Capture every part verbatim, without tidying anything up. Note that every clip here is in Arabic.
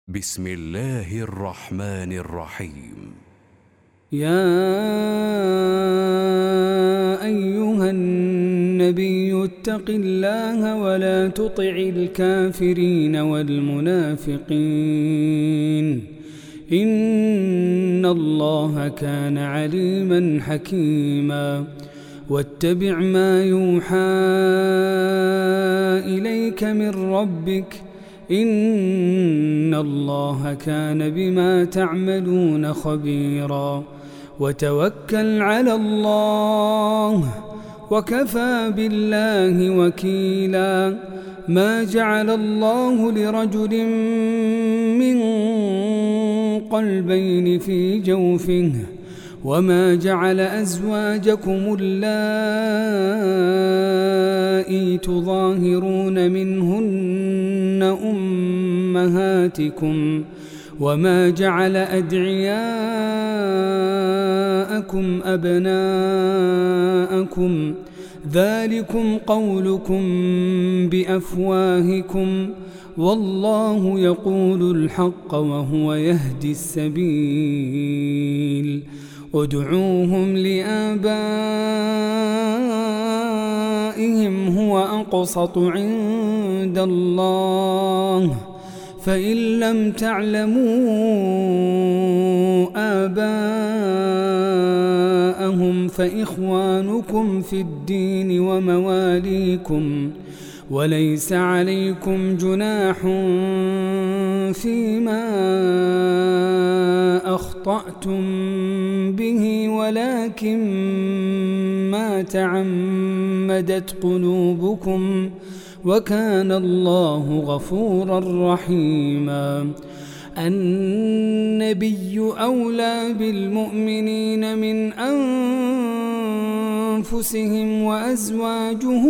بسم الله الرحمن الرحيم. يا أيها النبي اتق الله ولا تطع الكافرين والمنافقين إن الله كان عليما حكيما. واتبع ما يوحى إليك من ربك إن الله كان بما تعملون خبيرا. وتوكل على الله وكفى بالله وكيلا. ما جعل الله لرجل من قلبين في جوفه وما جعل أزواجكم اللائي تظاهرون منهن أمهاتكم وما جعل أدعياءكم أبناءكم ذلكم قولكم بأفواهكم والله يقول الحق وهو يهدي السبيل. ادعوهم لآبائهم هو أقسط عند الله فإن لم تعلموا آباءهم فإخوانكم في الدين ومواليكم وليس عليكم جناح فيما أخطأتم به ولكن ما تعمدت قلوبكم وكان الله غفورا رحيما. النبي أولى بالمؤمنين من أنفسهم وأزواجه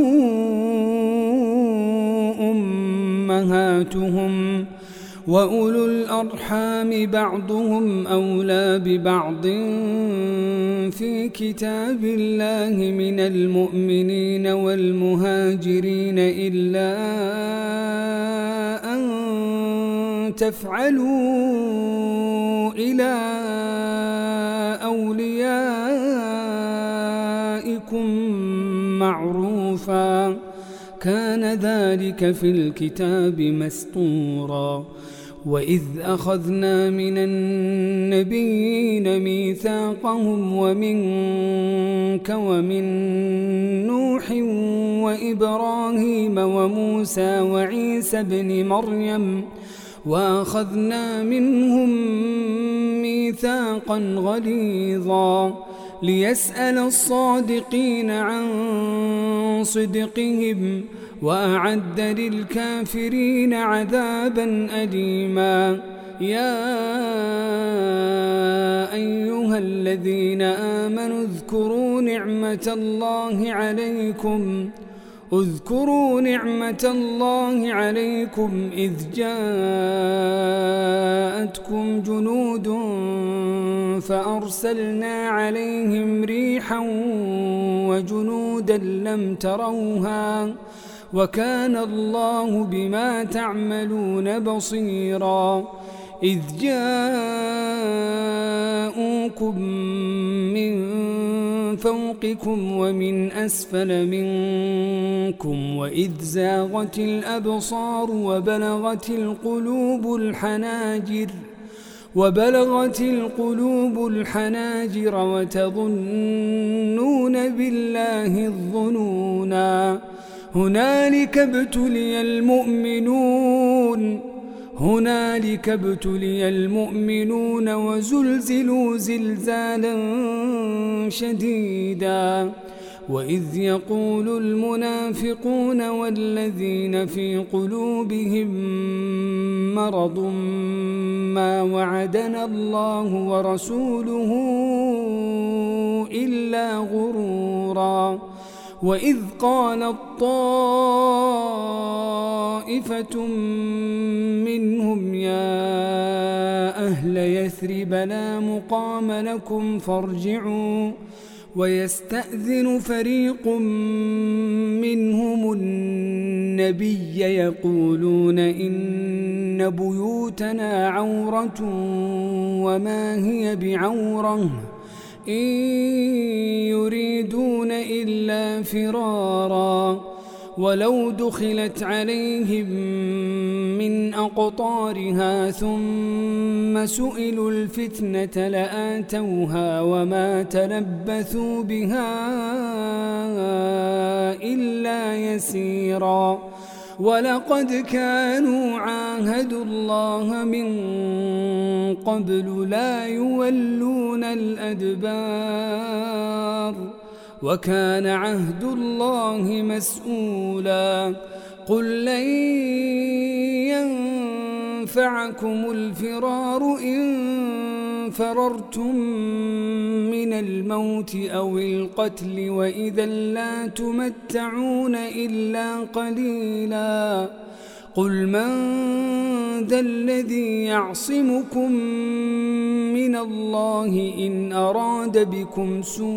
أمهاتهم وأولو الأرحام بعضهم أولى ببعض في كتاب الله من المؤمنين والمهاجرين إلا أن تفعلوا إلى أوليائكم معروفا كان ذلك في الكتاب مسطورا. وإذ أخذنا من النبيين ميثاقهم ومنك ومن نوح وإبراهيم وموسى وعيسى بن مريم وأخذنا منهم ميثاقا غليظا ليسأل الصادقين عن صدقهم وأعد للكافرين عذابا أليما. يا أيها الذين آمنوا اذكروا نعمة الله عليكم اذكروا نعمة الله عليكم إذ جاءتكم جنود فأرسلنا عليهم ريحا وجنودا لم تروها وكان الله بما تعملون بصيرا. إذ جاءوكم من فوقكم ومن أسفل منكم وإذ زاغت الأبصار وبلغت القلوب الحناجر وبلغت القلوب الحناجر وتظنون بالله الظنونا. هنالك ابتلي المؤمنون هنالك ابتلي المؤمنون وزلزلوا زلزالا شديدا. وإذ يقول المنافقون والذين في قلوبهم مرض ما وعدنا الله ورسوله إلا غرورا. وإذ قالت طائفة منهم يا أهل يثرب لا مقام لكم فارجعوا ويستأذن فريق منهم النبي يقولون إن بيوتنا عورة وما هي بعورة إن يريدون إلا فرارا ولو دخلت عليهم من أقطارها ثم سئلوا الفتنة لآتوها وما تلبثوا بها إلا يسيرا ولقد كانوا عاهدوا الله من قبل لا يولون الأدبار وكان عهد الله مسؤولا قل لن ينفعكم الفرار إن فررتم من الموت أو القتل وإذا لا تمتعون إلا قليلا قل من ذا الذي يعصمكم من الله إن أراد بكم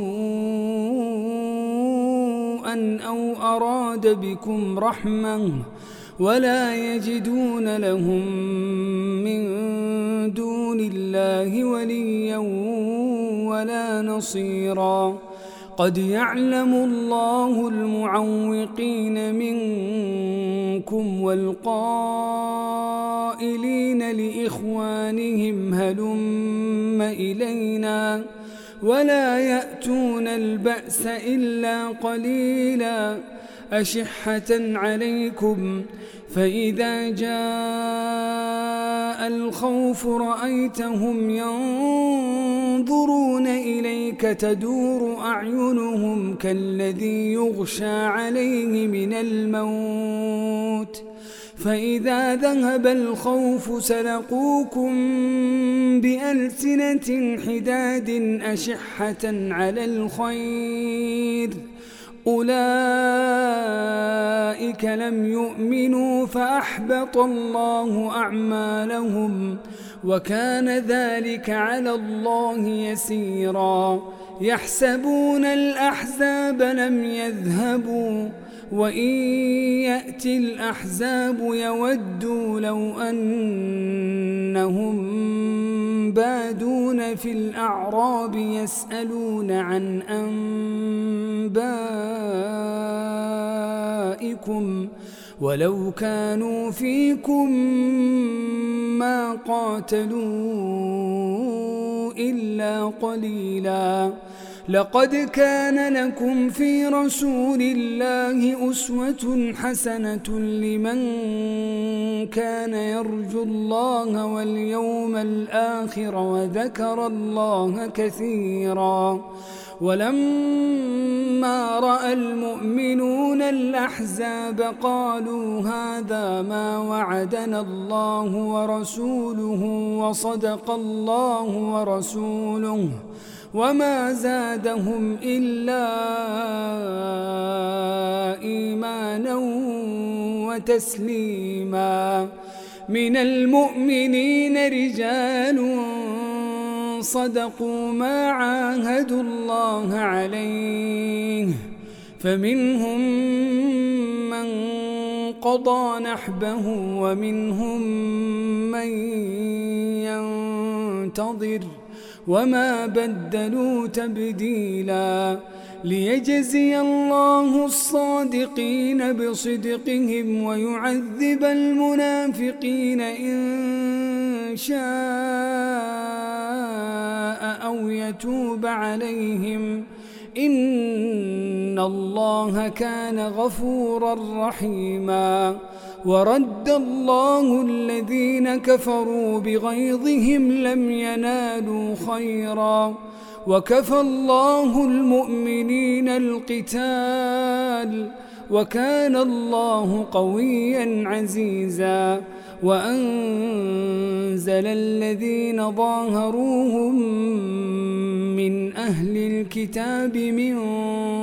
سوءا أو أراد بكم رحمة ولا يجدون لهم من دون الله وليا ولا نصيرا قد يعلم الله المعوقين منكم والقائلين لإخوانهم هلم إلينا ولا يأتون البأس إلا قليلا أشحة عليكم فإذا جاء الخوف رأيتهم ينظرون إليك تدور أعينهم كالذي يغشى عليه من الموت فإذا ذهب الخوف سلقوكم بألسنة حداد أشحة على الخير أولئك لم يؤمنوا فأحبط الله أعمالهم وكان ذلك على الله يسيرا يحسبون الأحزاب لم يذهبوا وإن يأتي الأحزاب يودوا لو أنهم بادون في الأعراب يسألون عن أنبائكم ولو كانوا فيكم ما قاتلوا إلا قليلا لقد كان لكم في رسول الله أسوة حسنة لمن كان يرجو الله واليوم الآخر وذكر الله كثيرا ولما رأى المؤمنون الأحزاب قالوا هذا ما وعدنا الله ورسوله وصدق الله ورسوله وما زادهم إلا إيمانا وتسليما من المؤمنين رجال صدقوا ما عاهدوا الله عليه فمنهم من قضى نحبه ومنهم من ينتظر وما بدلوا تبديلا ليجزي الله الصادقين بصدقهم ويعذب المنافقين إن شاء أو يتوب عليهم إن الله كان غفورا رحيما ورد الله الذين كفروا بغيظهم لم ينالوا خيرا وكفى الله المؤمنين القتال وكان الله قويا عزيزا وأنزل الذين ظاهروهم من أهل الكتاب من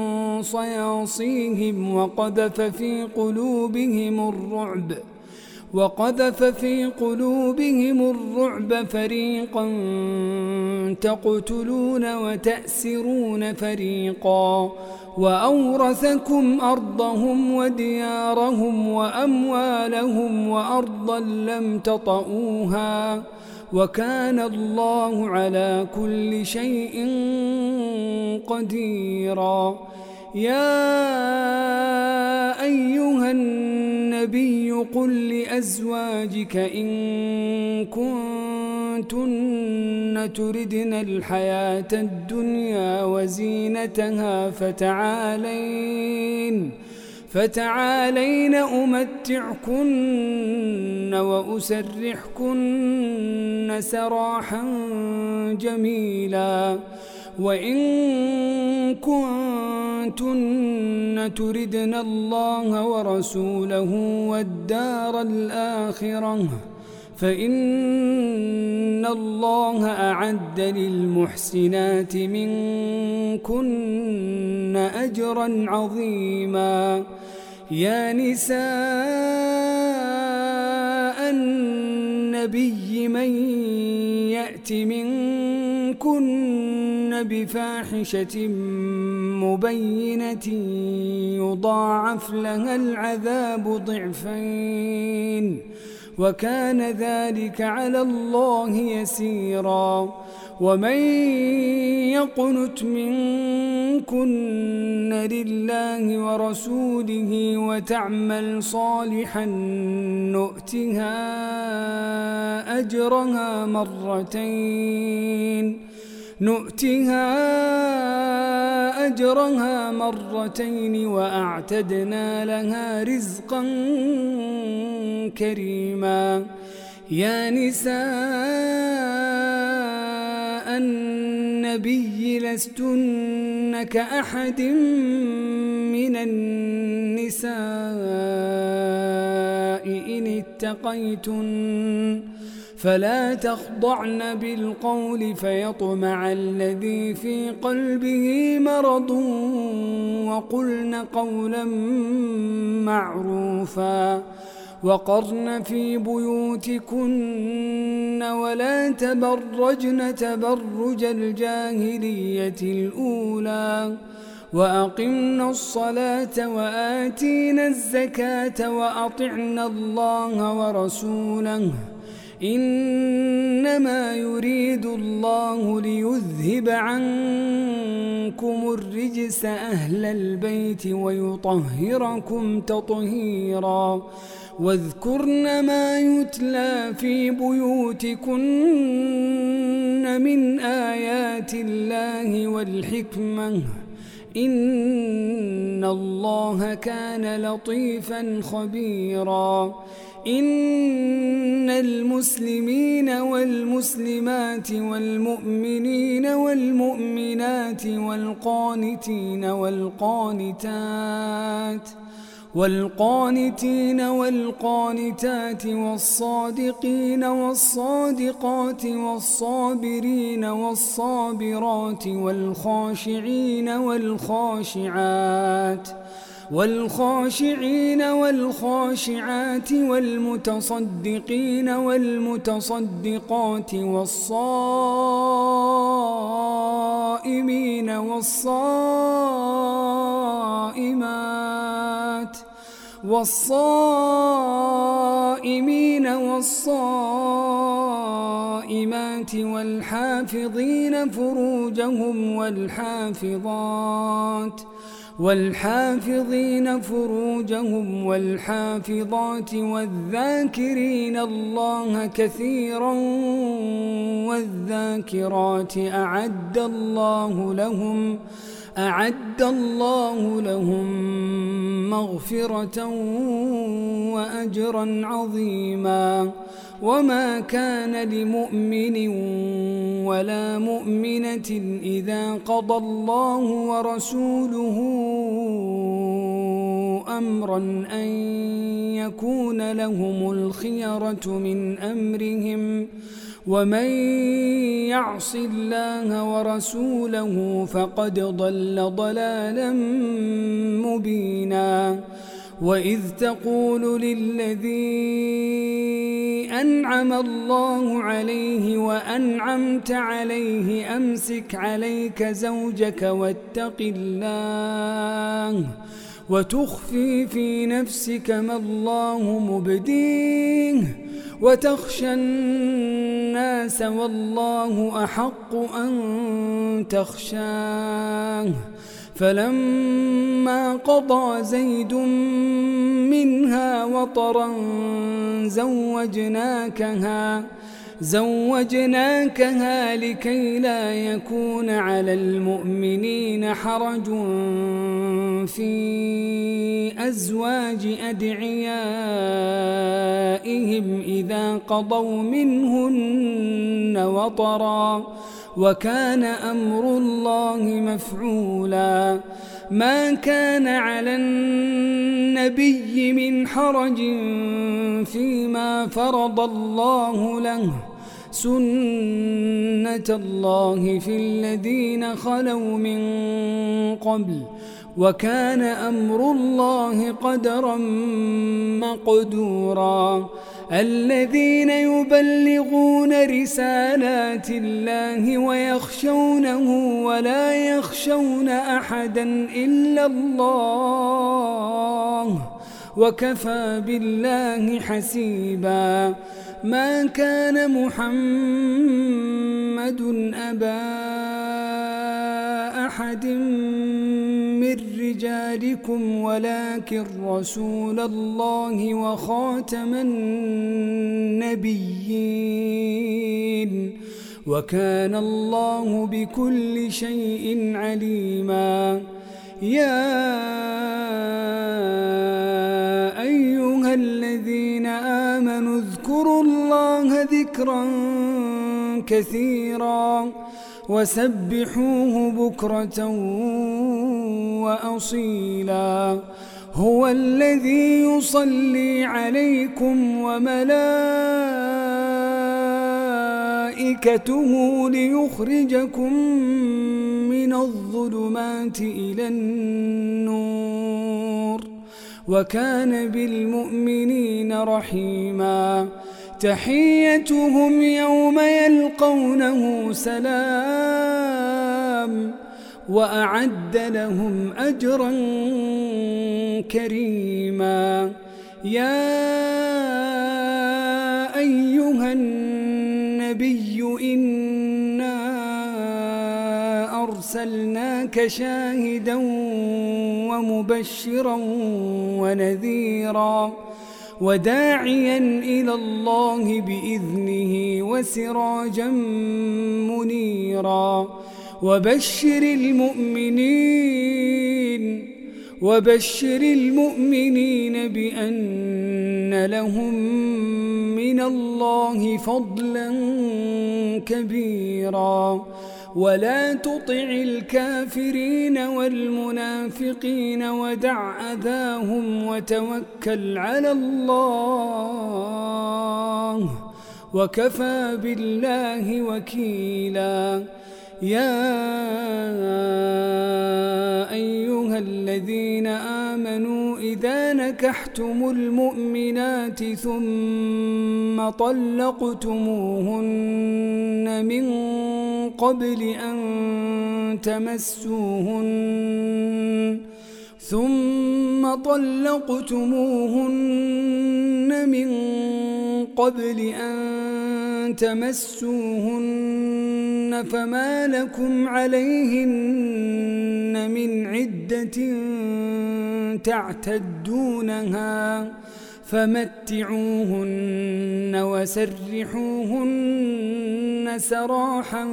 صياصيهم وقذف في قلوبهم الرعب وقذف في قلوبهم الرعب فريقا تقتلون وتأسرون فريقا وأورثكم أرضهم وديارهم وأموالهم وأرضا لم تطئوها وكان الله على كل شيء قديرا. يا أيها النبي قل لأزواجك إن كنتن تردن الحياة الدنيا وزينتها فتعالين فتعالين أمتعكن وأسرحكن سراحا جميلا. وإن كنتن تردن الله ورسوله والدار الآخرة فإن الله أعد للمحسنات منكن أجرا عظيما. يا نساء النبي من يأت منكن بفاحشة مبينة يضاعف لها العذاب ضعفين وكان ذلك على الله يسيرا. ومن يقنت منكن لله ورسوله وتعمل صالحا نؤتها أجرها مرتين نؤتها أجرها مرتين وأعتدنا لها رزقا كريما. يا نساء النبي لستن كأحد من النساء إن اتقيتن فلا تخضعن بالقول فيطمع الذي في قلبه مرض وقلن قولا معروفا. وقرن في بيوتكن ولا تبرجن تبرج الجاهلية الأولى وأقمنا الصلاة وآتينا الزكاة وأطعنا الله ورسوله إنما يريد الله ليذهب عنكم الرجس أهل البيت ويطهركم تطهيرا. واذكرن ما يتلى في بيوتكن من آيات الله والحكمة إن الله كان لطيفا خبيرا. إن المسلمين والمسلمات والمؤمنين والمؤمنات والقانتين والقانتات والقانتين والقانتات والصادقين والصادقات والصابرين والصابرات والخاشعين والخاشعات والخاشعين والخاشعات والمتصدقين والمتصدقات والصائمين والصائمات والصائمين والصائمات والحافظين فروجهم والحافظات والحافظين فروجهم والحافظات والذاكرين الله كثيرا والذاكرات أعد الله لهم أعد الله لهم مغفرة وأجرا عظيما. وما كان لمؤمن ولا مؤمنة إذا قضى الله ورسوله أمرا أن يكون لهم الخيرة من أمرهم ومن يعص الله ورسوله فقد ضل ضلالا مبينا. وإذ تقول للذي أنعم الله عليه وأنعمت عليه أمسك عليك زوجك واتق الله وتخفي في نفسك ما الله مبديه وتخشى الناس والله أحق أن تخشاه فلما قضى زيد منها وطرا زوجناكها زوجناكها لكي لا يكون على المؤمنين حرج في أزواج أدعيائهم إذا قضوا منهن وطرا وكان أمر الله مفعولا ما كان على النبي من حرج فيما فرض الله له سنة الله في الذين خلوا من قبل وكان أمر الله قدرا مقدورا الذين يبلغون رسالات الله ويخشونه ولا يخشون أحدا إلا الله وكفى بالله حسيبا ما كان محمد أبا أحد من رجالكم ولكن رسول الله وخاتم النبيين وكان الله بكل شيء عليما يا أيها الذين آمنوا اذكروا الله ذكرا كثيرا وسبحوه بكرة وأصيلا هو الذي يصلي عليكم وملائكته ليخرجكم من الظلمات إلى النور وكان بالمؤمنين رحيما تحيتهم يوم يلقونه سلام وأعد لهم أجرا كريما يا أيها النبي إنا أرسلناك شاهدا ومبشرا ونذيرا وداعيا إلى الله بإذنه وسراجا منيرا وبشر المؤمنين وبشر المؤمنين بأن لهم من الله فضلا كبيرا ولا تطع الكافرين والمنافقين ودع أذاهم وتوكل على الله وكفى بالله وكيلا يا أيها الذين آمنوا إذا نكحتم المؤمنات ثم طلقتموهن من قبل أن تمسوهن ثم طلقتموهن من قبل أن تمسوهن فما لكم عليهن من عدة تعتدونها فمتعوهن وسرحوهن سراحا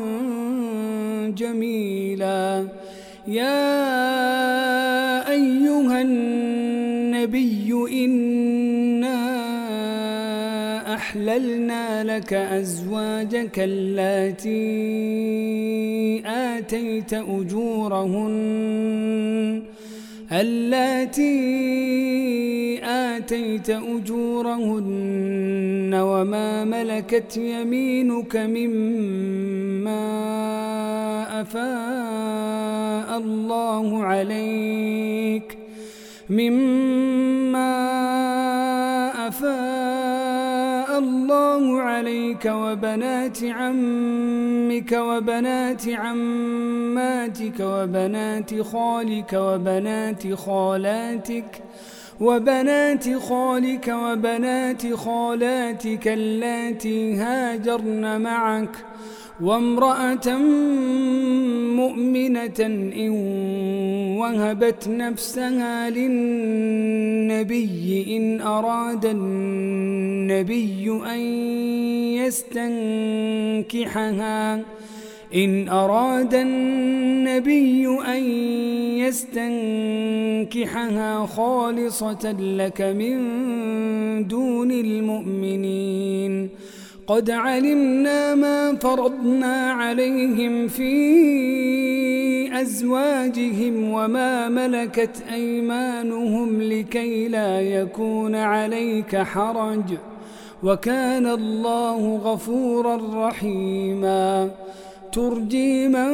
جميلا يا أيها النبي إنا أحللنا لك أزواجك اللاتي آتيت أجورهن اللاتي آتيت أجورهن وما ملكت يمينك مما أفاء الله عليك مما أفاء الله عليك وبنات عمك وبنات عماتك وبنات خالك وبنات خالاتك وبنات خالك وبنات خالاتك اللاتي هاجرن معك وامرأة مؤمنة إن وهبت نفسها للنبي إن أراد النبي أن يستنكحها إن أراد النبي أن يستنكحها خالصة لك من دون المؤمنين قد علمنا ما فرضنا عليهم في أزواجهم وما ملكت أيمانهم لكي لا يكون عليك حرج وكان الله غفورا رحيما ترجي من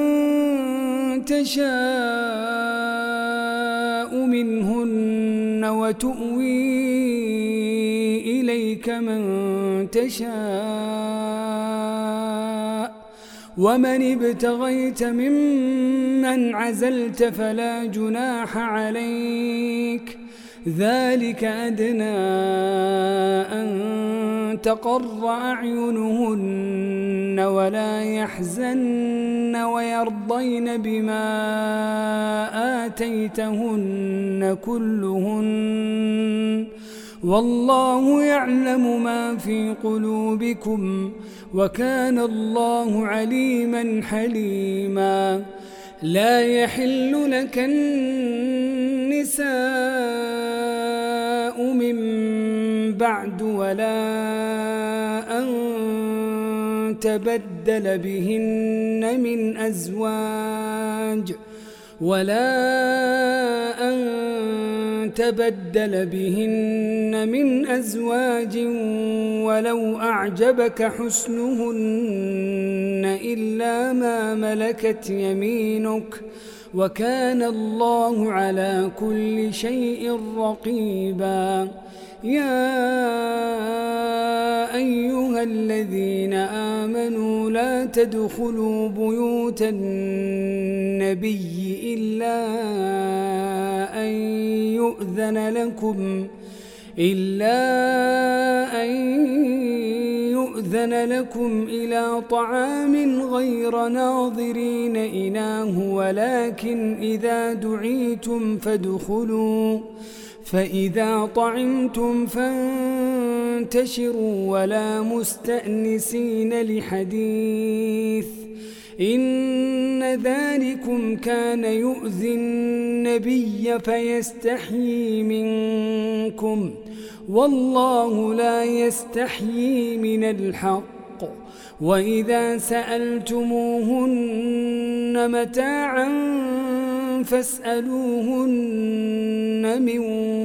تشاء منهن وتؤوي إليك من تشاء ومن ابتغيت ممن عزلت فلا جناح عليك ذلك أدنى أن تقر أعينهن ولا يحزن ويرضين بما آتيتهن كلهن والله يعلم ما في قلوبكم وكان الله عليما حليما لا يحل لك النساء من بعد ولا أن تبدل بهن من أزواج ولا أن تبدل بهن من أزواج ولو أعجبك حسنهن إلا ما ملكت يمينك وكان الله على كل شيء رقيبا يا أيها الذين آمنوا لا تدخلوا بيوت النبي إلا أن يؤذن لكم إلا أن يؤذن لكم إلى طعام غير ناظرين إناه ولكن إذا دعيتم فادخلوا فإذا طعمتم فانتشروا ولا مستأنسين لحديث إن ذلكم كان يؤذي النبي فيستحيي منكم والله لا يستحيي من الحق وإذا سألتموهن متاعا فاسألوهن من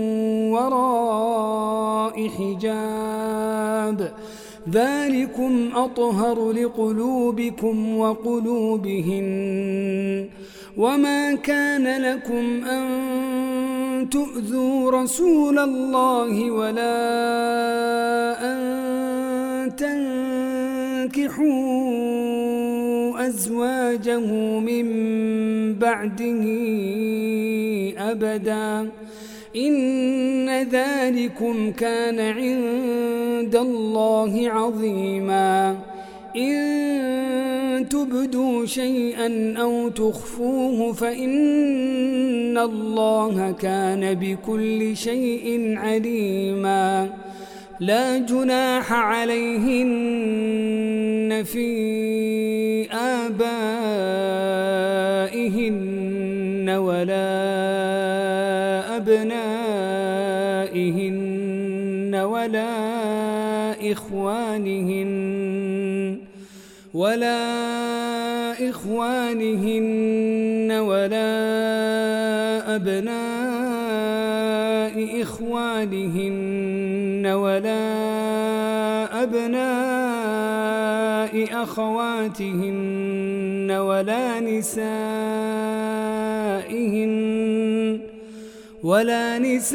وراء حجاب ذلكم أطهر لقلوبكم وقلوبهن وما كان لكم أن تؤذوا رسول الله ولا أن تنكحوا أزواجه من بعده أبدا إن ذلكم كان عند الله عظيما إن تبدوا شيئا أو تخفوه فإن الله كان بكل شيء عليما لا جناح عليهن في آبائهن ولا أبنائهن ولا إخوانهن ولا إخوانهن ولا أبناء إخوانهن ولا أبناء أخواتهن ولا نسائهن ولا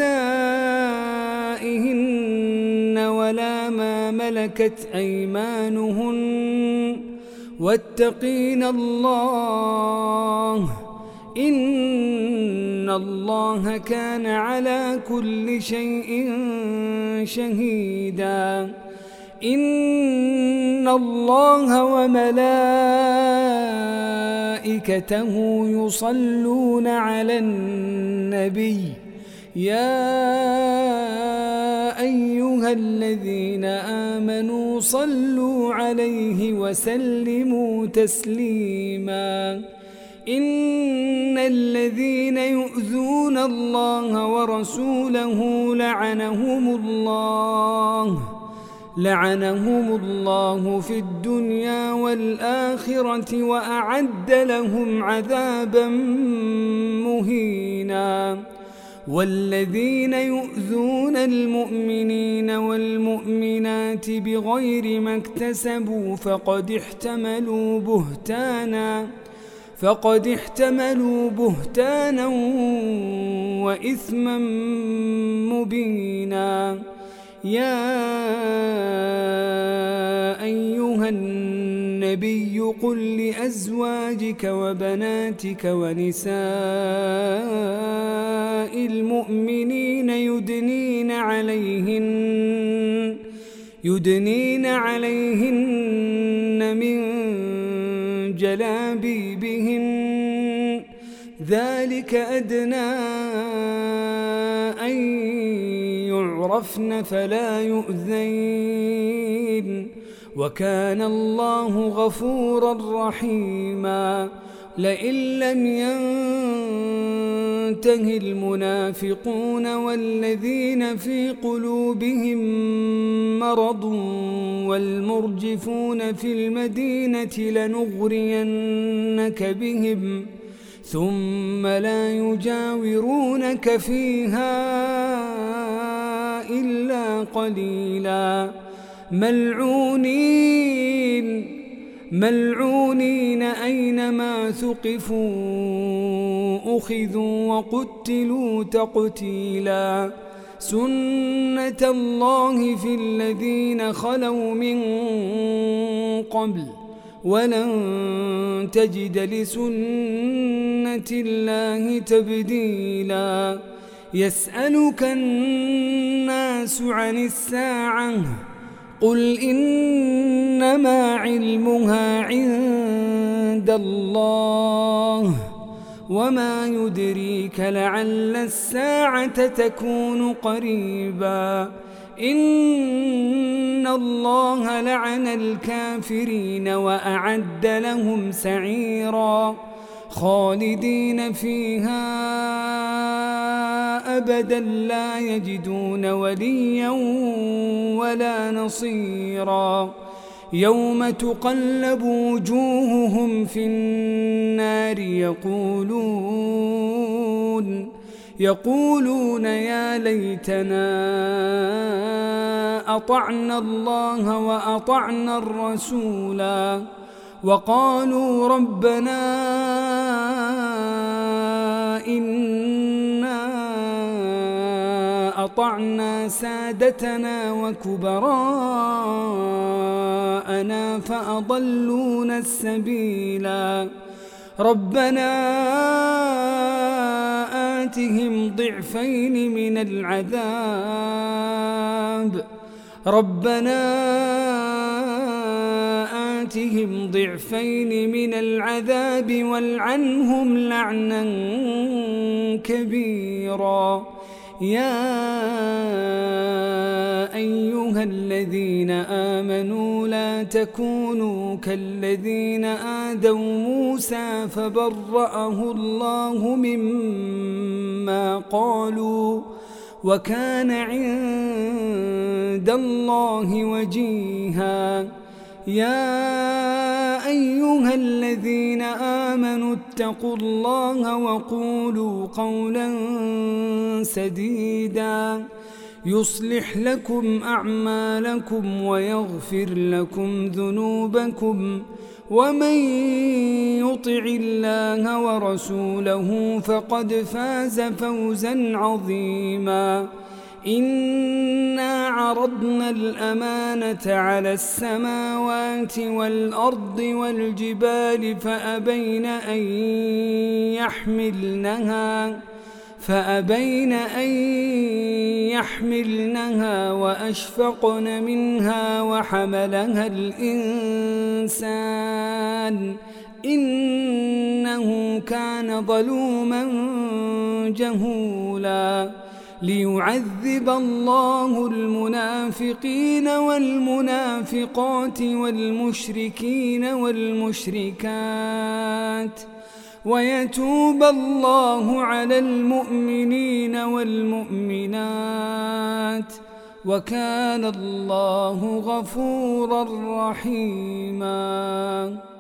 نسائهن ولا ما ملكت أيمانهن واتقين الله إن الله كان على كل شيء شهيدا. إن الله وملائكته يصلون على النبي يا أيها الذين آمنوا صلوا عليه وسلموا تسليما. إن الذين يؤذون الله ورسوله لعنهم الله لعنهم الله في الدنيا والآخرة وأعد لهم عذابا مهينا. والذين يؤذون المؤمنين والمؤمنات بغير ما اكتسبوا فقد احتملوا بهتانا فقد احتملوا بهتانا وإثما مبينا. يا أيها النبي قل لأزواجك وبناتك ونساء المؤمنين يدنين عليهن يدنين عليهن من جلابيبهن ذلك أدنى أن يعرفن فلا يؤذين وكان الله غفورا رحيما. لئن لم ينته المنافقون والذين في قلوبهم مرض والمرجفون في المدينة لنغرينك بهم ثم لا يجاورونك فيها إلا قليلا. ملعونين ملعونين أينما ثقفوا أخذوا وقتلوا تقتيلا. سنة الله في الذين خلوا من قبل ولن تجد لسنة الله تبديلا. يسألك الناس عن الساعة قل إنما علمها عند الله وما يدريك لعل الساعة تكون قريبا. إن الله لعن الكافرين وأعد لهم سعيرا خالدين فيها أبدا لا يجدون وليا ولا نصيرا. يوم تقلب وجوههم في النار يقولون يقولون يا ليتنا أطعنا الله وأطعنا الرسولا وقالوا ربنا إنا أطعنا سادتنا وكبراءنا فأضلونا السبيلا. ربنا آتهم ضعفين من العذاب ربنا آتهم ضعفين من العذاب والعنهم لعنا كبيرا. يا أيها الذين آمنوا لا تكونوا كالذين آذوا موسى فبرأه الله مما قالوا وكان عند الله وجيها. يا أيها الذين آمنوا اتقوا الله وقولوا قولا سديدا يصلح لكم أعمالكم ويغفر لكم ذنوبكم ومن يطع الله ورسوله فقد فاز فوزا عظيما. إنا عرضنا الأمانة على السماوات والأرض والجبال فأبين أن يحملنها فأبين أن يحملنها وأشفقن منها وحملها الإنسان إنه كان ظلوما جهولا. ليعذب الله المنافقين والمنافقات والمشركين والمشركات ويتوب الله على المؤمنين والمؤمنات وكان الله غفورا رحيما.